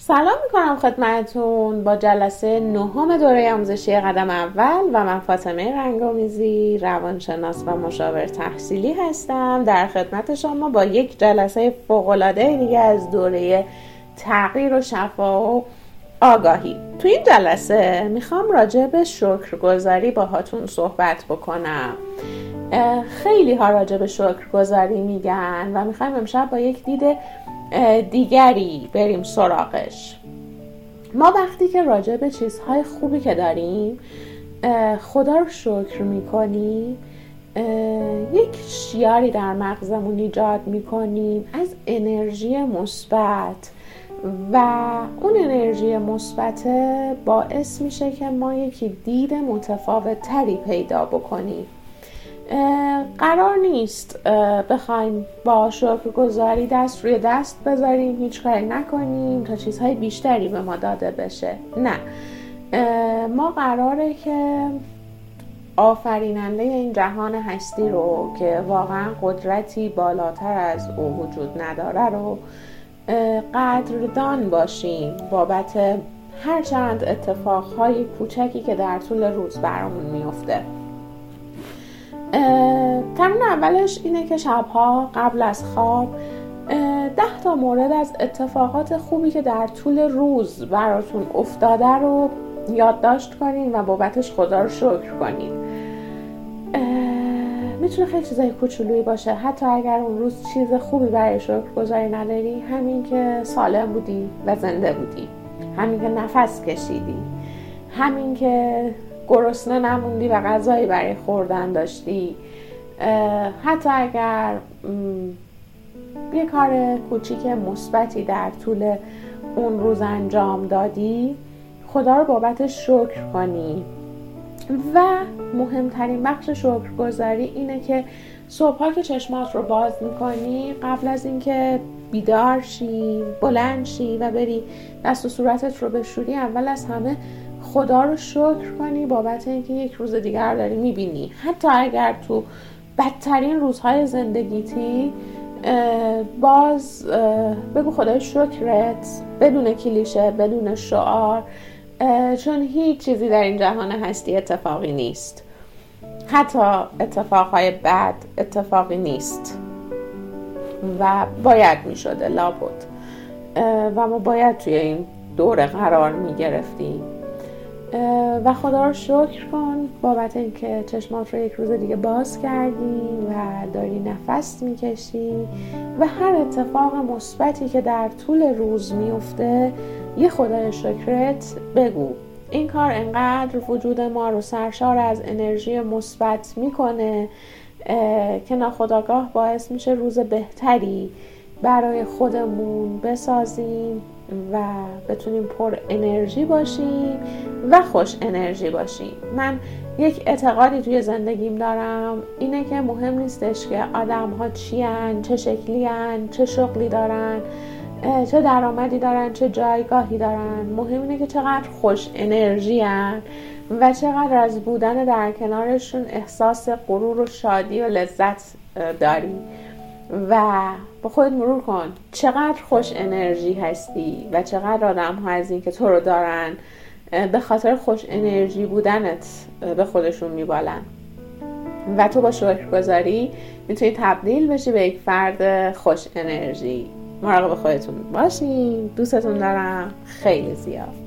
سلام میکنم خدمتتون با جلسه 9 دوره آموزشی قدم اول و من فاطمه رنگ‌آمیزی روانشناس و مشاور تحصیلی هستم در خدمت شما با یک جلسه فوق‌العاده دیگه از دوره تغییر و شفا و آگاهی. تو این جلسه میخوام راجع به شکرگزاری باهاتون صحبت بکنم. خیلی ها راجع به شکرگزاری میگن و میخوایم امشب با یک دید دیگری بریم سراغش. ما وقتی که راجع به چیزهای خوبی که داریم خدا رو شکر میکنیم، یک شیاری در مغزمون ایجاد میکنیم از انرژی مثبت و اون انرژی مثبت باعث میشه که ما یک دید متفاوت تری پیدا بکنیم. قرار نیست بخوایم با شکرگزاری دست روی دست بذاریم، هیچ کاری نکنیم تا چیزهای بیشتری به ما داده بشه. نه، ما قراره که آفریننده این جهان هستی رو که واقعا قدرتی بالاتر از او وجود نداره رو قدردان باشیم بابت هر چند اتفاقهای کوچکی که در طول روز برامون میفته. تمرین اولش اینه که شبها قبل از خواب 10 مورد از اتفاقات خوبی که در طول روز براتون افتاده رو یادداشت کنین و بابتش خدا رو شکر کنین. میتونه خیلی چیزای کوچولویی باشه، حتی اگر اون روز چیز خوبی برای شکرگزاری نداری، همین که سالم بودی و زنده بودی، همین که نفس کشیدی، همین که گرسنه نموندی و غذایی برای خوردن داشتی، حتی اگر یه کار کوچیک مثبتی در طول اون روز انجام دادی، خدا رو بابتش شکر کنی. و مهمترین بخش شکرگزاری اینه که صبحا که چشمات رو باز میکنی، قبل از اینکه بیدار شی، بلند شی و بری دست و صورتت رو بشوری، اول از همه خدا رو شکر کنی بابت اینکه یک روز دیگر داری میبینی. حتی اگر تو بدترین روزهای زندگیتی، باز بگو خدای شکرت، بدون کلیشه، بدون شعار، چون هیچ چیزی در این جهان هستی اتفاقی نیست. حتی اتفاقهای بد اتفاقی نیست و باید میشده لابد و ما باید توی این دوره قرار میگرفتیم. و خدا رو شکر کن بابت اینکه چشمات رو یک روز دیگه باز کردی و داری نفس میکشی و هر اتفاق مثبتی که در طول روز میفته یه خدای شکرت بگو. این کار انقدر وجود ما رو سرشار از انرژی مثبت میکنه که ناخودآگاه باعث میشه روز بهتری برای خودمون بسازیم و بتونیم پر انرژی باشیم و خوش انرژی باشیم. من یک اعتقادی توی زندگیم دارم، اینه که مهم نیستش که آدم ها چی هن، چه شکلی هن، چه شغلی دارن، چه درآمدی دارن، چه جایگاهی دارن. مهم اینه که چقدر خوش انرژی هن و چقدر از بودن در کنارشون احساس غرور و شادی و لذت داری. و با خودت مرور کن چقدر خوش انرژی هستی و چقدر آدم ها از این که تو رو دارن به خاطر خوش انرژی بودنت به خودشون میبالن و تو با شکرگزاری میتونی تبدیل بشی به یک فرد خوش انرژی. مراقب خودتون باشین. دوستتون دارم خیلی زیاد.